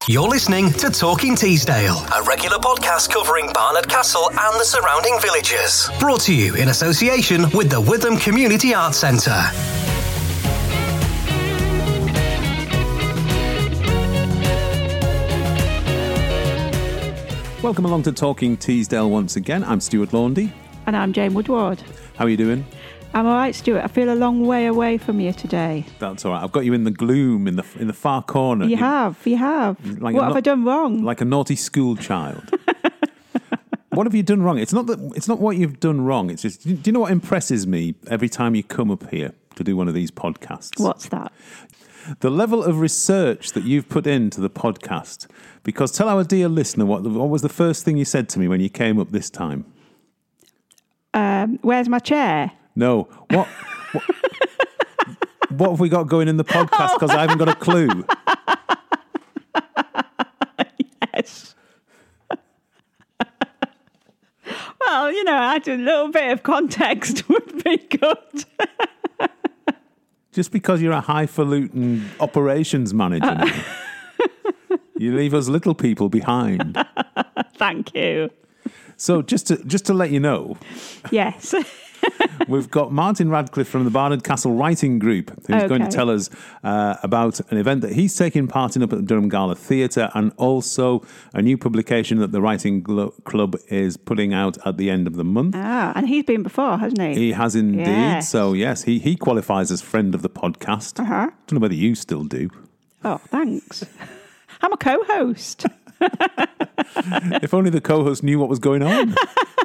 You're listening to Talking Teesdale, a regular podcast covering Barnard Castle and the surrounding villages. Brought to you in association with the Witham Community Arts Centre. Welcome along to Talking Teesdale once again. I'm Stuart Laundy. And I'm Jane Woodward. How are you doing? I'm all right, Stuart. I feel a long way away from you today. That's all right. I've got you in the gloom, in the far corner. You have. Like what have I done wrong? Like a naughty school child. What have you done wrong? It's not what you've done wrong. It's just, do you know what impresses me every time you come up here to do one of these podcasts? What's that? The level of research that you've put into the podcast. Because tell our dear listener, what was the first thing you said to me when you came up this time? Where's my chair? No. What have we got going in the podcast? Because I haven't got a clue. Yes. Well, a little bit of context would be good. Just because you're a highfalutin operations manager now, you leave us little people behind. Thank you. So just to let you know. Yes. We've got Martin Radcliffe from the Barnard Castle Writing Group, who's going to tell us about an event that he's taking part in up at the Durham Gala Theatre, and also a new publication that the Writing Club is putting out at the end of the month. And he's been before, hasn't he? He has indeed. Yes. So, yes, he qualifies as friend of the podcast. Uh-huh. Don't know whether you still do. Oh, thanks. I'm a co-host. If only the co-host knew what was going on.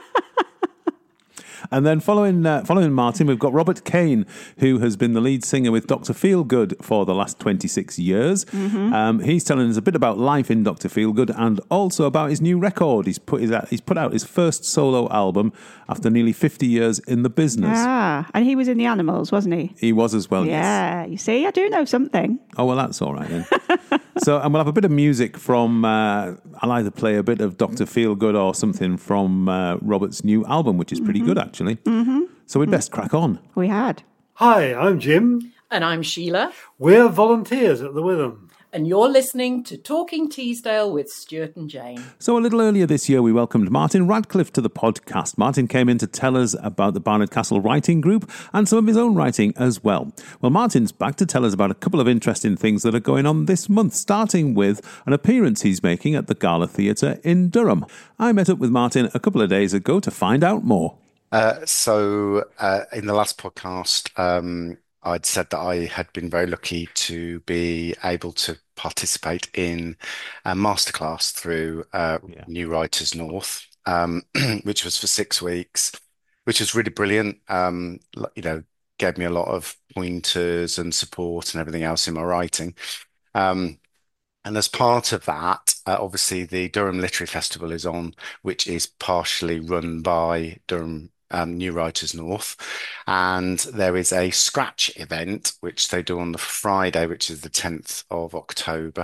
And then following Martin, we've got Robert Kane, who has been the lead singer with Dr. Feelgood for the last 26 years. Mm-hmm. He's telling us a bit about life in Dr. Feelgood and also about his new record. He's put out his first solo album after nearly 50 years in the business. And he was in The Animals, wasn't he? He was as well, yes. Yeah, you see, I do know something. Oh, well, that's all right then. And we'll have a bit of music from, I'll either play a bit of Dr. Feelgood or something from Robert's new album, which is pretty good, actually. Mm-hmm. So we'd best crack on. We had. Hi, I'm Jim. And I'm Sheila. We're volunteers at the Witham. And you're listening to Talking Teesdale with Stuart and Jane. So a little earlier this year, we welcomed Martin Radcliffe to the podcast. Martin came in to tell us about the Barnard Castle Writing Group and some of his own writing as well. Well, Martin's back to tell us about a couple of interesting things that are going on this month, starting with an appearance he's making at the Gala Theatre in Durham. I met up with Martin a couple of days ago to find out more. In the last podcast, I'd said that I had been very lucky to be able to participate in a masterclass through New Writers North, which was for 6 weeks, which was really brilliant. Gave me a lot of pointers and support and everything else in my writing. And as part of that, obviously the Durham Literary Festival is on, which is partially run by Durham New Writers North, and there is a scratch event which they do on the Friday, which is the 10th of October,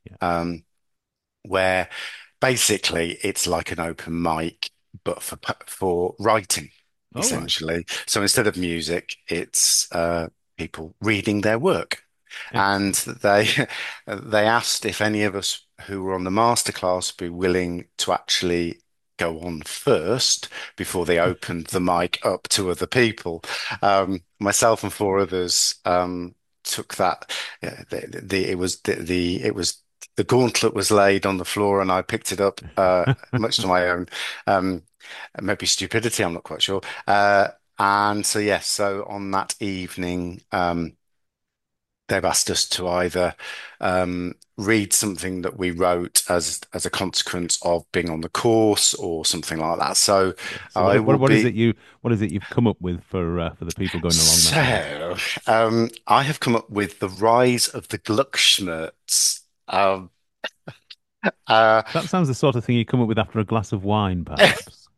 where basically it's like an open mic but for writing, essentially. Right. So instead of music, it's people reading their work. And they asked if any of us who were on the masterclass would be willing to actually go on first before they opened the mic up to other people. Myself and 4 others took that. The gauntlet was laid on the floor, and I picked it up, much to my own maybe stupidity. I'm not quite sure. And so yes, so on that evening, they've asked us to either read something that we wrote as a consequence of being on the course or something like that. So what is it you've come up with for the people going along that? I have come up with The Rise of the Gluckschmerz. That sounds the sort of thing you come up with after a glass of wine, perhaps.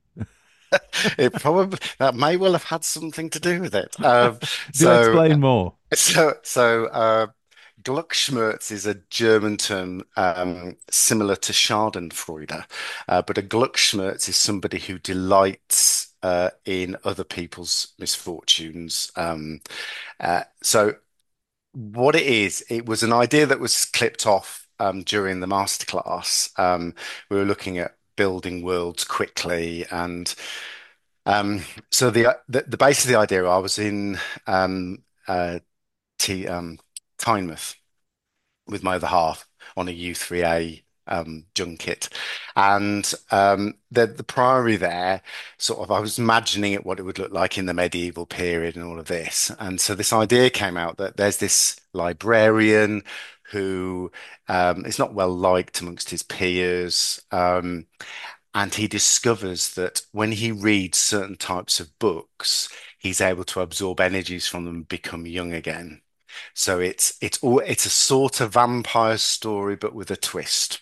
That may well have had something to do with it. Explain more. So Gluckschmerz is a German term similar to Schadenfreude, but a Gluckschmerz is somebody who delights in other people's misfortunes. So what it is, it was an idea that was clipped off during the masterclass, we were looking at building worlds quickly, and so the base of the idea, I was in uh, T Tynemouth with my other half on a U3A junket. And the priory there, sort of, I was imagining it what it would look like in the medieval period and all of this. And so this idea came out that there's this librarian who is not well liked amongst his peers. And he discovers that when he reads certain types of books, he's able to absorb energies from them and become young again. So it's a sort of vampire story, but with a twist.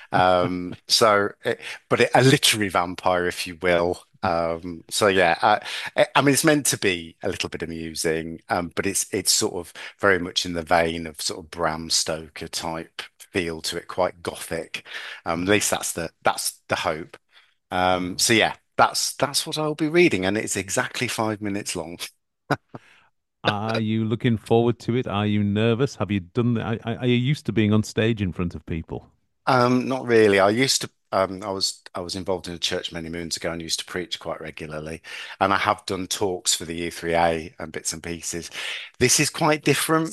A literary vampire, if you will. So yeah, I mean, it's meant to be a little bit amusing, but it's sort of very much in the vein of sort of Bram Stoker type feel to it, quite gothic. At least that's the hope. So yeah, that's what I'll be reading, and it's exactly 5 minutes long. Are you looking forward to it? Are you nervous? Have you done that? Are you used to being on stage in front of people? Not really. I used to. I was involved in a church many moons ago and used to preach quite regularly, and I have done talks for the U3A and bits and pieces. This is quite different.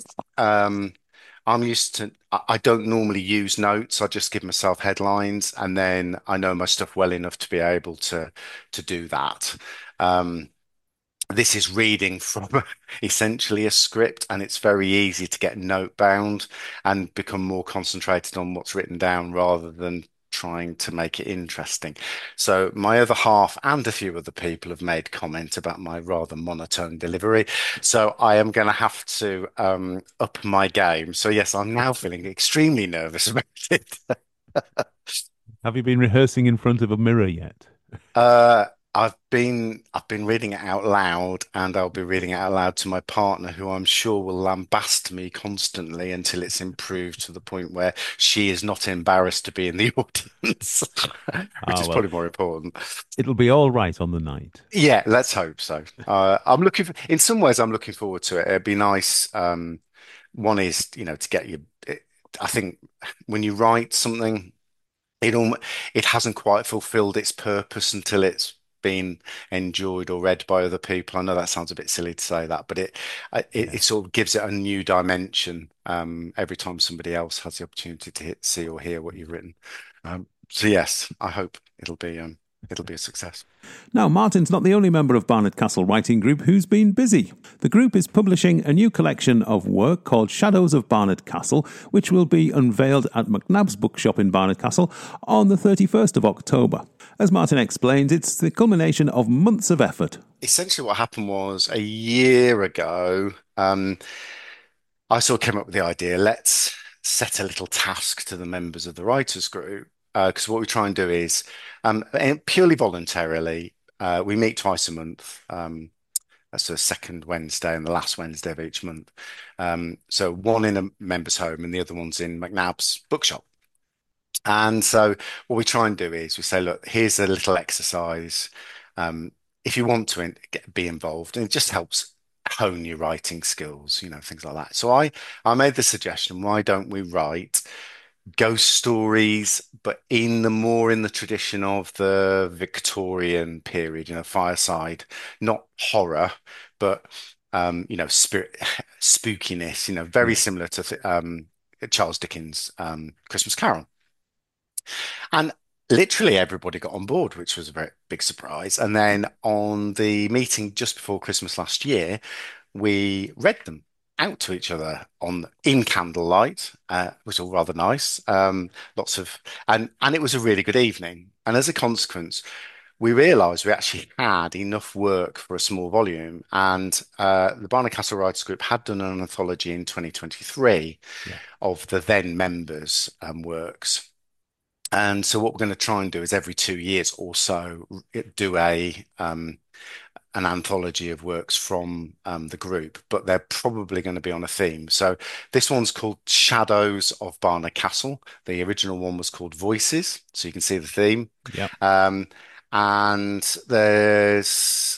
I'm used to. I don't normally use notes. I just give myself headlines, and then I know my stuff well enough to be able to do that. Um, this is reading from essentially a script, and it's very easy to get note bound and become more concentrated on what's written down rather than trying to make it interesting. So my other half and a few other people have made comment about my rather monotone delivery. So I am going to have to up my game. So yes, I'm now feeling extremely nervous about it. Have you been rehearsing in front of a mirror yet? Uh, I've been reading it out loud, and I'll be reading it out loud to my partner, who I'm sure will lambast me constantly until it's improved to the point where she is not embarrassed to be in the audience, which Ah, is well, probably more important. it'll be all right on the night. Yeah, let's hope so. In some ways, I'm looking forward to it. It'd be nice. One is, to get you. I think when you write something, it almost it hasn't quite fulfilled its purpose until it's been enjoyed or read by other people. I know that sounds a bit silly to say that, but it Yes. sort of gives it a new dimension every time somebody else has the opportunity to see or hear what you've written. So yes, I hope it'll be a success. Now, Martin's not the only member of Barnard Castle Writing Group who's been busy. The group is publishing a new collection of work called Shadows of Barnard Castle, which will be unveiled at McNabb's Bookshop in Barnard Castle on the 31st of October. As Martin explains, it's the culmination of months of effort. Essentially, what happened was a year ago, I sort of came up with the idea, let's set a little task to the members of the writers group. Because what we try and do is, and purely voluntarily, we meet twice a month. That's the second Wednesday and the last Wednesday of each month. So one in a member's home and the other one's in McNabb's bookshop. And so what we try and do is we say, look, here's a little exercise. If you want to be involved, and it just helps hone your writing skills, things like that. So I made the suggestion, why don't we write ghost stories, but in the tradition of the Victorian period, fireside, not horror, but spirit spookiness, very Yeah. similar to Charles Dickens' Christmas Carol. And literally everybody got on board, which was a very big surprise. And then on the meeting just before Christmas last year, we read them out to each other in candlelight, which was all rather nice. Lots of and it was a really good evening. And as a consequence, we realised we actually had enough work for a small volume. And the Barnard Castle Writers Group had done an anthology in 2023 Yeah. of the then members' works. And so what we're going to try and do is every 2 years or so do an anthology of works from the group, but they're probably going to be on a theme. So this one's called Shadows of Barnard Castle. The original one was called Voices, so you can see the theme. Yep. And there's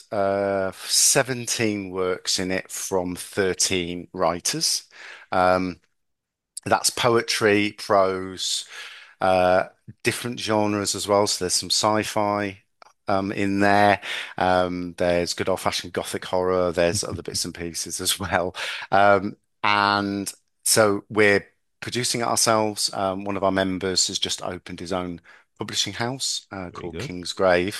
17 works in it from 13 writers. That's poetry, prose, uh, different genres as well. So there's some sci-fi in there. There's good old-fashioned gothic horror. There's other bits and pieces as well. And so we're producing it ourselves. One of our members has just opened his own publishing house Very called good. Kingsgrave.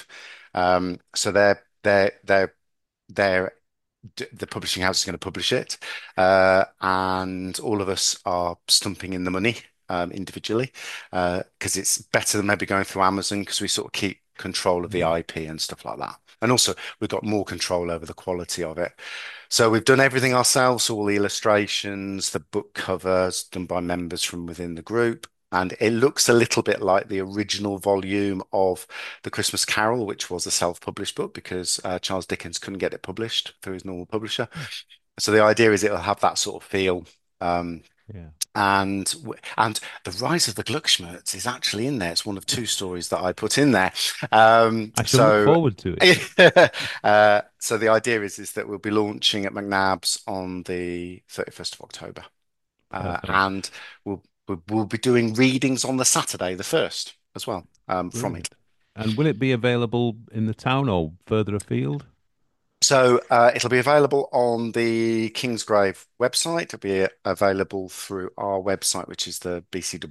So they're the publishing house is going to publish it, and all of us are stumping in the money individually because it's better than maybe going through Amazon because we sort of keep control of the IP and stuff like that. And also, we've got more control over the quality of it. So we've done everything ourselves, all the illustrations, the book covers done by members from within the group. And it looks a little bit like the original volume of The Christmas Carol, which was a self-published book because Charles Dickens couldn't get it published through his normal publisher. So the idea is it'll have that sort of feel. Yeah. And The Rise of the Gluckschmerz is actually in there. It's one of two stories that I put in there. I shall look forward to it. So the idea is that we'll be launching at McNabb's on the 31st of October. And we'll be doing readings on the Saturday, the 1st, as well, from it. And will it be available in the town or further afield? So it'll be available on the Kingsgrave website. It'll be available through our website, which is the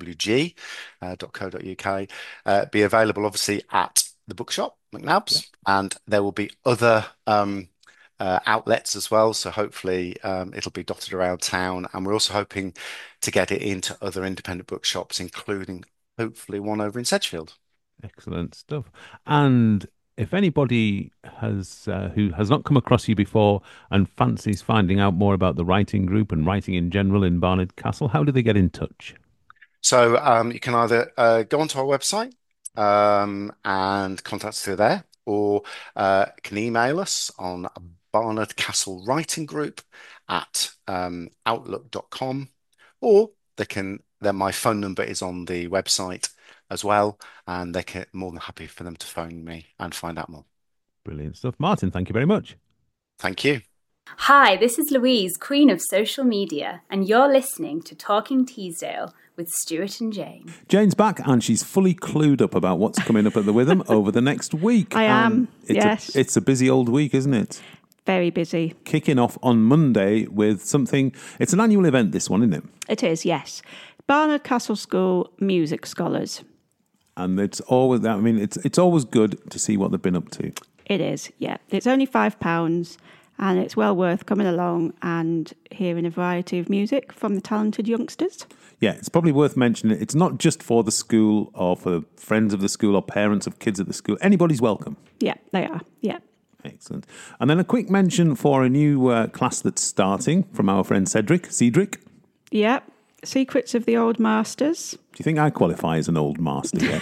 bcwg.co.uk. Be available, obviously, at the bookshop, McNabb's, and there will be other outlets as well. So hopefully it'll be dotted around town. And we're also hoping to get it into other independent bookshops, including hopefully one over in Sedgefield. Excellent stuff. And if anybody has who has not come across you before and fancies finding out more about the writing group and writing in general in Barnard Castle, how do they get in touch? So you can either go onto our website and contact us through there, or can email us on Barnard Castle Writing Group at outlook.com, or my phone number is on the website as well, and they're more than happy for them to phone me and find out more. Brilliant stuff. Martin, thank you very much. Thank you. Hi, this is Louise, Queen of Social Media, and you're listening to Talking Teesdale with Stuart and Jane. Jane's back and she's fully clued up about what's coming up at the Witham over the next week. I am, yes. It's a busy old week, isn't it? Very busy. Kicking off on Monday with something, it's an annual event, this one, isn't it? It is, yes. Barnard Castle School Music Scholars. And it's always, it's always good to see what they've been up to. It is, yeah. It's only £5 and it's well worth coming along and hearing a variety of music from the talented youngsters. Yeah, it's probably worth mentioning it's not just for the school or for friends of the school or parents of kids at the school. Anybody's welcome. Yeah, they are, yeah. Excellent. And then a quick mention for a new class that's starting from our friend Cedric. Yeah, Secrets of the Old Masters. Do you think I qualify as an old master yet?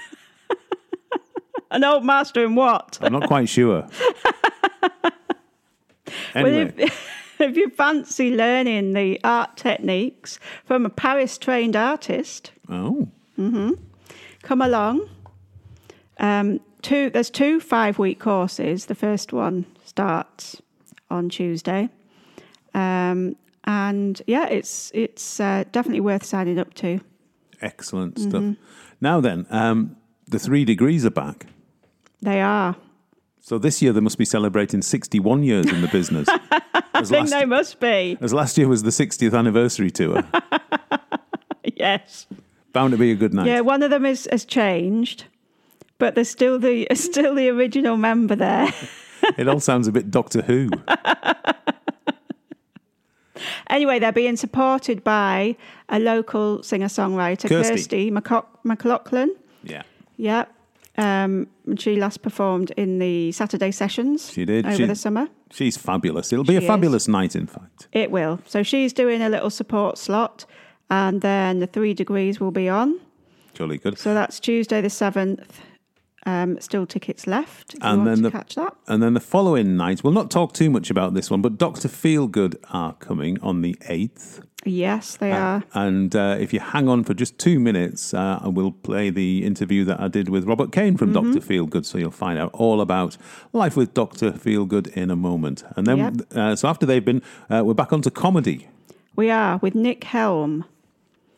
An old master in what? I'm not quite sure. Anyway. Well, if you fancy learning the art techniques from a Paris-trained artist, come along. There's two 5-week courses. The first one starts on Tuesday. And yeah, it's definitely worth signing up to. Excellent stuff. Now then, the 3 degrees are back. They are. So this year they must be celebrating 61 years in the business. I think they must be. As last year was the 60th anniversary tour. Yes. Bound to be a good night. Yeah, one of them has changed, but there's still the original member there. It all sounds a bit Doctor Who. Anyway, they're being supported by a local singer-songwriter, Kirsty McLaughlin. Yeah. Yeah. She last performed in the Saturday sessions. She did. Over the summer. She's fabulous. It'll be a fabulous night, in fact. It will. So she's doing a little support slot, and then the 3 degrees will be on. Jolly good. So that's Tuesday the 7th. Still tickets left if you want to catch that. And then the following night, we'll not talk too much about this one, but Dr. Feelgood are coming on the 8th. Yes, they are. And if you hang on for just 2 minutes, I will play the interview that I did with Robert Kane from Dr. Feelgood, so you'll find out all about life with Dr. Feelgood in a moment. And then, so after they've been, we're back onto comedy. We are, with Nick Helm.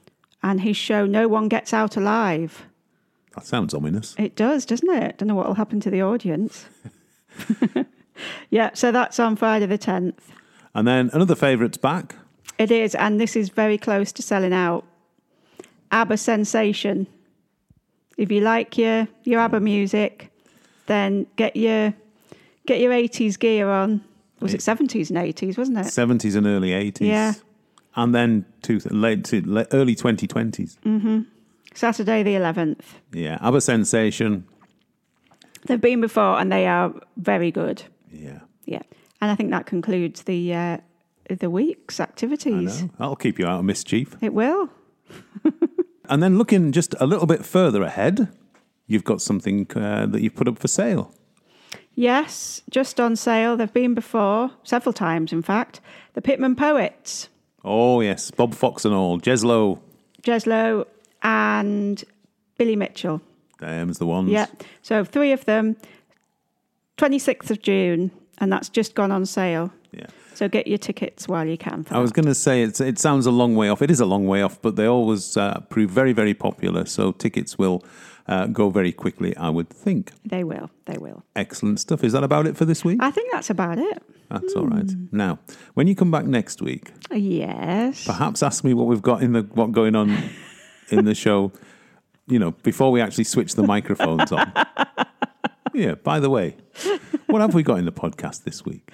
and his show No One Gets Out Alive. That sounds ominous. It does, doesn't it? Don't know what will happen to the audience. Yeah, so that's on Friday the 10th. And then another favourite's back. It is, and this is very close to selling out. ABBA Sensation. If you like your ABBA music, then get your 80s gear on. Was it 70s and 80s, wasn't it? 70s and early 80s. Yeah. And then early 2020s. Mm-hmm. Saturday the 11th. Yeah, ABBA Sensation. They've been before and they are very good. Yeah. Yeah. And I think that concludes the week's activities. I know. That'll keep you out of mischief. It will. And then looking just a little bit further ahead, you've got something that you've put up for sale. Yes, just on sale. They've been before, several times in fact. The Pitman Poets. Oh, yes. Bob Fox and all. Jez Lowe and Billy Mitchell. Them's the ones. Yeah. So 3 of them, 26th of June, and that's just gone on sale. Yeah. So get your tickets while you can. I was going to say, it sounds a long way off. It is a long way off, but they always prove very, very popular. So tickets will go very quickly, I would think. They will. They will. Excellent stuff. Is that about it for this week? I think that's about it. That's all right. Now, when you come back next week, yes, perhaps ask me what we've got what going on in the show, before we actually switch the microphones on. Yeah, by the way, what have we got in the podcast this week?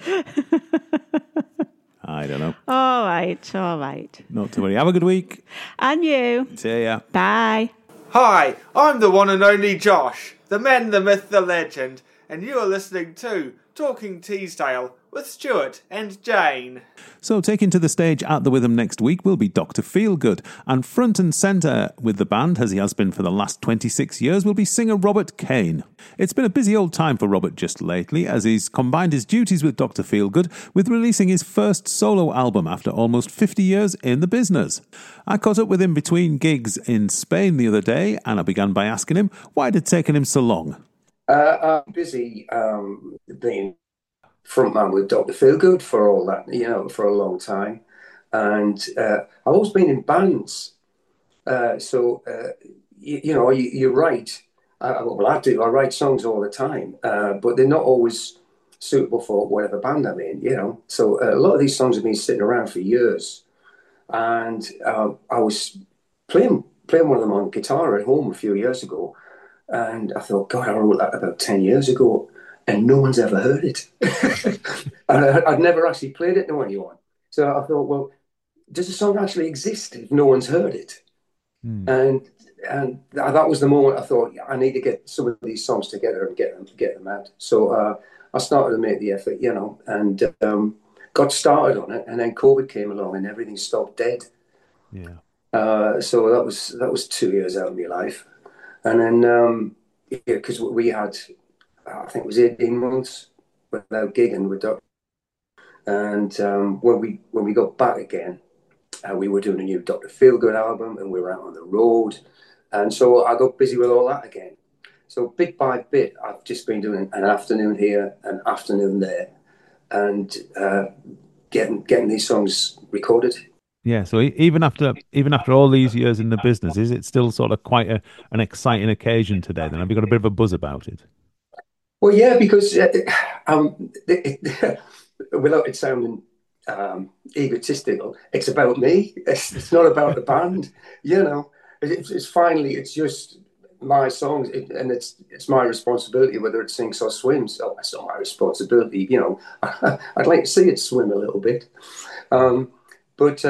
I don't know. All right. Not to worry. Have a good week. And you. See ya. Bye. Hi, I'm the one and only Josh, the man, the myth, the legend, and you are listening to Talking Teesdale with Stuart and Jane. So taking to the stage at the Witham next week will be Dr. Feelgood, and front and centre with the band, as he has been for the last 26 years, will be singer Robert Kane. It's been a busy old time for Robert just lately, as he's combined his duties with Dr. Feelgood with releasing his first solo album after almost 50 years in the business. I caught up with him between gigs in Spain the other day, and I began by asking him why it had taken him so long. I'm busy being frontman with Dr. Feelgood for all that, for a long time. And I've always been in bands. You write. I do. I write songs all the time, but they're not always suitable for whatever band I'm in, So a lot of these songs have been sitting around for years. And I was playing one of them on guitar at home a few years ago. And I thought, God, I wrote that about 10 years ago, and no one's ever heard it. And I'd never actually played it to anyone. So I thought, well, does the song actually exist if no one's heard it? And that was the moment I thought, I need to get some of these songs together and get them out. So I started to make the effort, and got started on it. And then COVID came along and everything stopped dead. Yeah. So that was 2 years out of my life. And then, because we had, I think it was 18 months without gigging with Dr. And when we got back again, we were doing a new Dr. Feelgood album, and we were out on the road. And so I got busy with all that again. So bit by bit, I've just been doing an afternoon here, an afternoon there, and getting these songs recorded. Yeah, so even after all these years in the business, is it still sort of quite an exciting occasion today? Then have you got a bit of a buzz about it? Well, yeah, because without it sounding egotistical, it's about me. It's not about the band. It's just my songs, and it's my responsibility whether it sinks or swims. So it's not my responsibility. I'd like to see it swim a little bit. But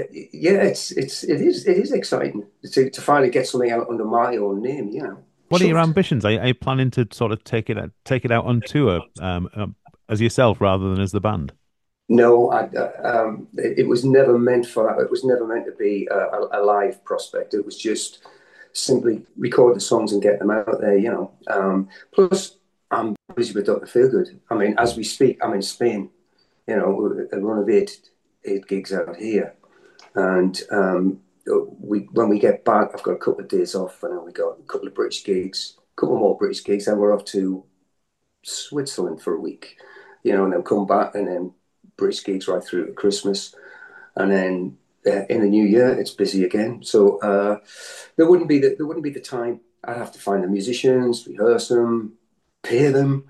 it is exciting to finally get something out under my own name. What are your ambitions? Are you planning to sort of take it out on tour as yourself rather than as the band? No, it was never meant for that. It was never meant to be a live prospect. It was just simply record the songs and get them out there. Plus, I'm busy with Dr. Feelgood. I mean, as we speak, I'm in Spain. A run of eight gigs out here, and when we get back, I've got a couple of days off, and then we got a couple of British gigs, a couple more British gigs, and we're off to Switzerland for a week, and then come back, and then British gigs right through to Christmas, and then in the new year, it's busy again. So there wouldn't be the time. I'd have to find the musicians, rehearse them, pay them.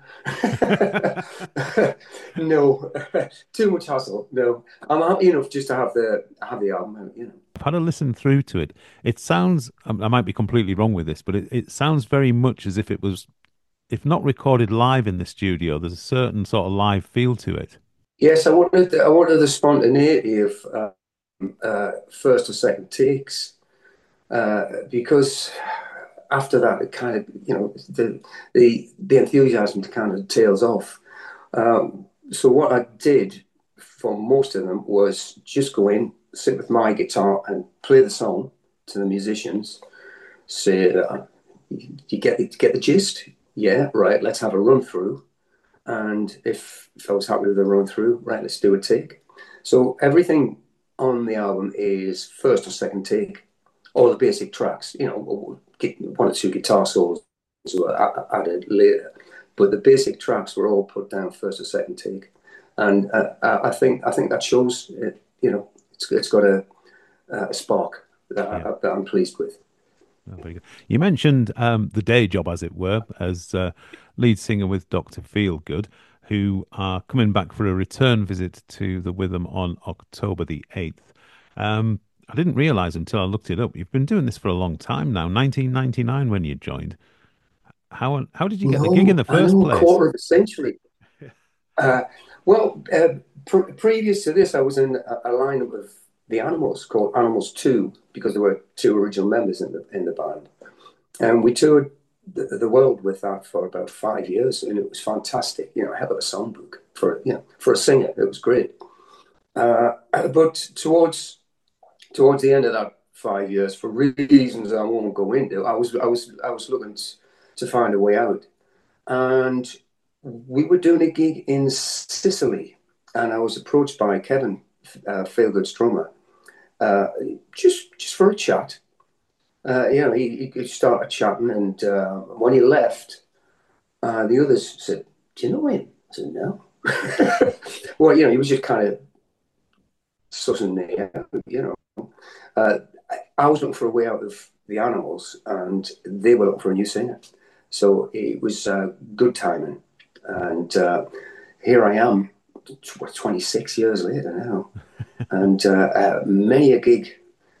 No, too much hassle. No, I'm happy enough just to have the album. I've had a listen through to it. It sounds, I might be completely wrong with this, but it sounds very much as if it was, if not recorded live in the studio, there's a certain sort of live feel to it. Yes, I wanted the spontaneity of first or second takes because after that it kind of the enthusiasm kind of tails off. So what I did for most of them was just go in, sit with my guitar and play the song to the musicians. Say, you get the gist? Yeah, right. Let's have a run through. And if I was happy with the run through, right, let's do a take. So everything on the album is first or second take. All the basic tracks, one or two guitar solos were added later, but the basic tracks were all put down first or second take. And I think that shows. It's got a spark that I'm pleased with. Oh, very good. You mentioned the day job, as it were, as lead singer with Dr. Feelgood, who are coming back for a return visit to the Witham on October the 8th. I didn't realise until I looked it up. You've been doing this for a long time now, 1999 when you joined. How did you get the gig in the first place? A quarter of a century. Previous to this, I was in a lineup of the Animals called Animals 2, because there were two original members in the band. And we toured the world with that for about 5 years, and it was fantastic. Hell of a songbook for a singer. It was great. But towards the end of that 5 years, for reasons I won't go into, I was looking to find a way out, and we were doing a gig in Sicily, and I was approached by Kevin, Feelgood's drummer, just for a chat. He started chatting, and when he left, the others said, "Do you know him?" I said, "No." Well, he was just kind of sussing me out, I was looking for a way out of the Animals, and they were looking for a new singer. So it was good timing. And here I am, 26 years later now. And many a gig.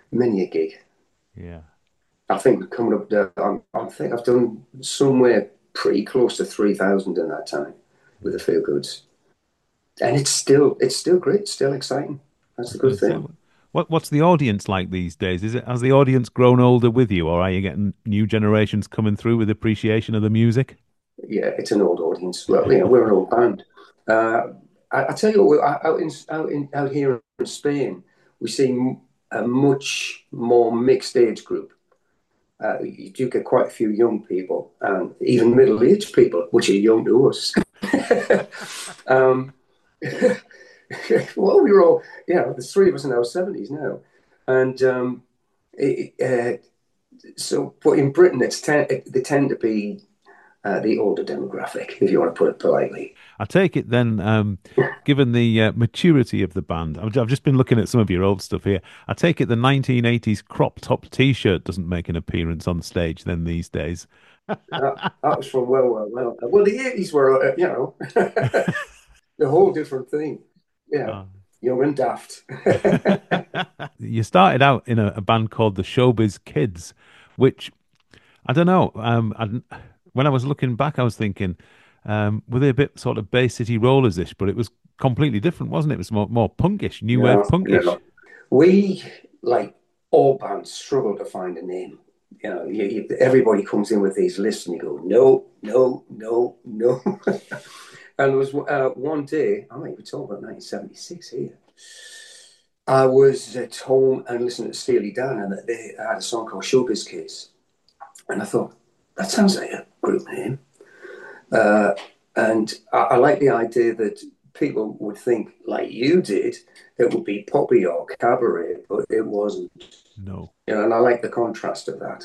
Yeah. I think we're coming up there. I think I've done somewhere pretty close to 3,000 in that time with the Feelgoods. And it's still great, still exciting. That's the good thing. What's the audience like these days? Has the audience grown older with you, or are you getting new generations coming through with appreciation of the music? Yeah, it's an old audience. Well, we're an old band. I tell you what, out here in Spain, we see a much more mixed age group. You do get quite a few young people, and even middle-aged people, which are young to us. Well, we were all, there's three of us in our 70s now. And but in Britain, they tend to be the older demographic, if you want to put it politely. I take it then, given the maturity of the band, I've just been looking at some of your old stuff here. I take it the 1980s crop top T-shirt doesn't make an appearance on stage then these days. That was from well. Well, the 80s were, a whole different thing. Yeah, young and daft. You started out in a band called the Showbiz Kids, which, I don't know, when I was looking back, I was thinking, were they a bit sort of Bay City Rollers-ish, but it was completely different, wasn't it? It was more punkish, new wave punkish. Yeah. We, like all bands, struggle to find a name. Everybody comes in with these lists and you go, no. And there was one day, I mean, we're talking about 1976 here. I was at home and listening to Steely Dan, and they had a song called Showbiz Kids. And I thought, that sounds like a group name. And I like the idea that people would think, like you did, it would be poppy or cabaret, but it wasn't. No. And I like the contrast of that.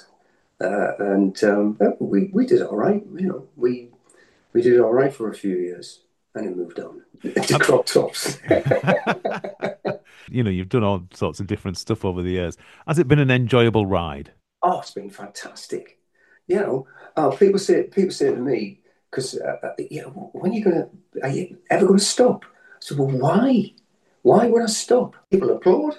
We did all right. We did all right for a few years, and it moved on to crop tops. You know, you've done all sorts of different stuff over the years. Has it been an enjoyable ride? Oh, it's been fantastic. You know, people say to me, because you know, are you ever going to stop? I said, well, why? Why would I stop? People applaud.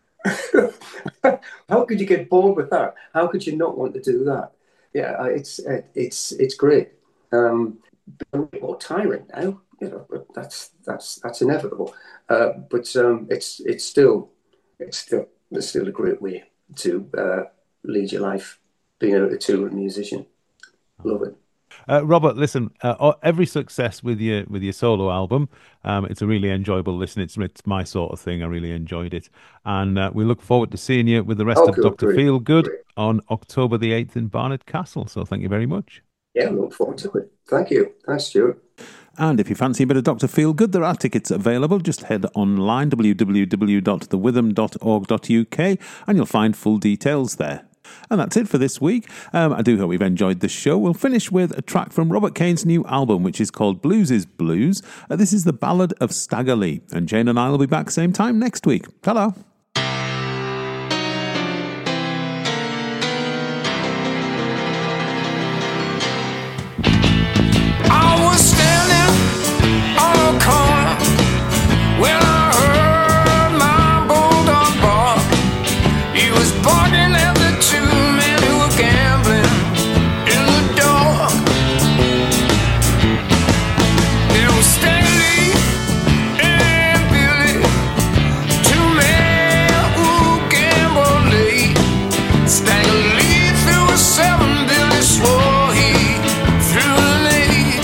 How could you get bored with that? How could you not want to do that? Yeah, it's great. A bit more tiring now, you know, but that's inevitable. But it's still a great way to lead your life, being a touring musician. Love it. Robert, listen, every success with your solo album. It's a really enjoyable listen. It's my sort of thing. I really enjoyed it. And we look forward to seeing you with the rest of Dr. Feelgood on October the 8th in Barnard Castle. So thank you very much. Yeah, I look forward to it. Thank you. Thanks, Stuart. And if you fancy a bit of Dr. Feelgood, there are tickets available. Just head online, www.thewitham.org.uk, and you'll find full details there. And that's it for this week. I do hope you've enjoyed the show. We'll finish with a track from Robert Kane's new album, which is called Blues is Blues. This is the Ballad of Staggerly. And Jane and I will be back same time next week. Ta-da! I was standing on a corner when I heard my bulldog bark. He was barking at the two men who were gambling in the dark. There was Stanley and Billy, two men who gambled late. Stanley threw a 7, Billy swore he threw an 8.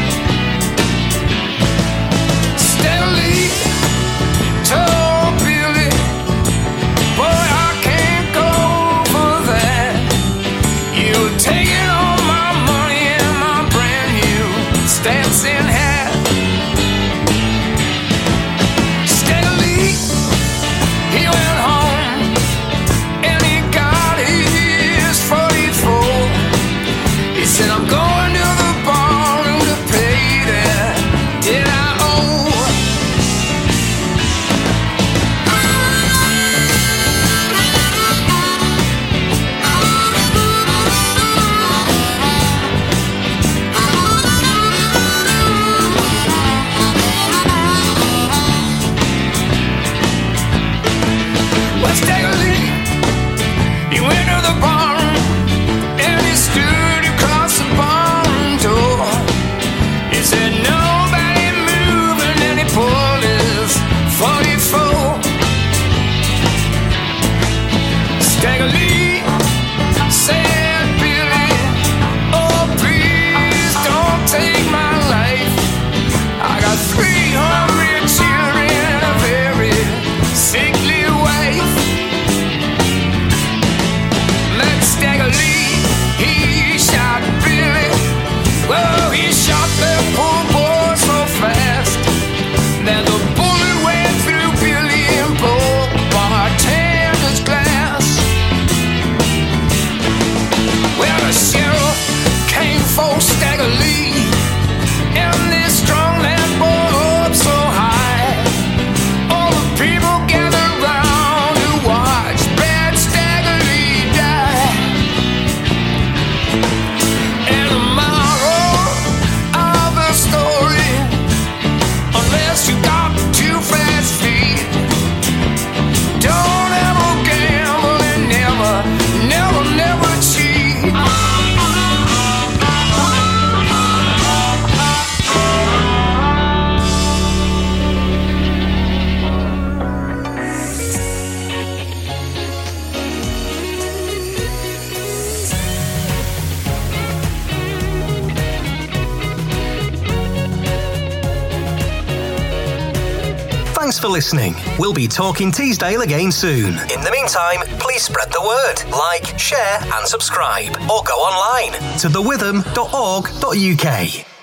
Stanley told Billy, boy, I can't go for that. You're taking all my money and my brand new Stetson hat. Stanley, he went home and he got his 44. He said, I'm going to the barroom to pay that debt I owe. Well, Stanley, he went to the barroom and he stood across the barn door. He said, nobody moving, and he pulled his 44. Staggerly said, Billy, oh, please don't take my life. I got 300 children and a very sickly wife. That Staggerly, he shot Billy. Well, he shot that poor boy so fast that the bullet went through Billy and broke bartender's glass. Well, the sheriff came for Staggerly, and they strung that boy up so high. All the people gathered round to watch bad Staggerly die. And the moral of the story, unless you got 2 fast feet, don't ever gamble and never, never, never cheat. Thanks for listening. We'll be talking Teesdale again soon. In the meantime, please spread the word, like, share and subscribe, or go online to thewitham.org.uk.